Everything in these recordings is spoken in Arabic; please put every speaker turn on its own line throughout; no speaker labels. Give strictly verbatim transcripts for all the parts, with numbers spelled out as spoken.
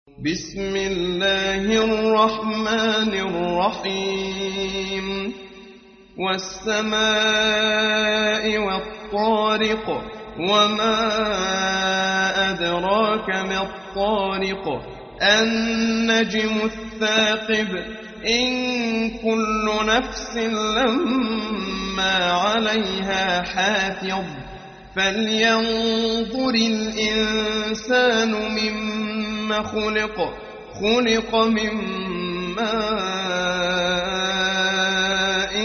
بسم الله الرحمن الرحيم والسماء والطارق وما أدراك ما الطارق النجم الثاقب إن كل نفس لما عليها حافظ فلينظر الإنسان مما خلق خلق من ماء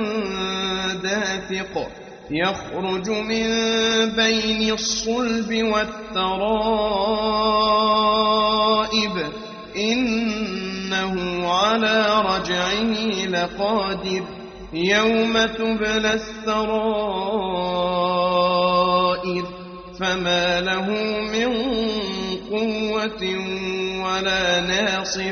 دافق يخرج من بين الصلب والترائب إنه على رجعه لقادر يوم تبلى السرائر فما له من قوة ولا ناصر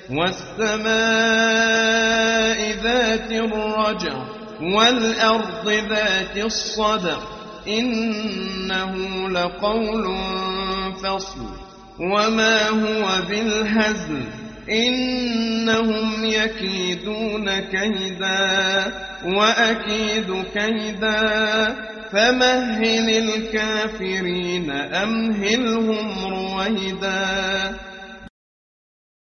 والسماء ذات الرجع والأرض ذات الصدع إنه لقول فصل وما هو بالهزل إنهم يكيدون كيدا وأكيد كيدا فمهل الكافرين أمهلهم رويدا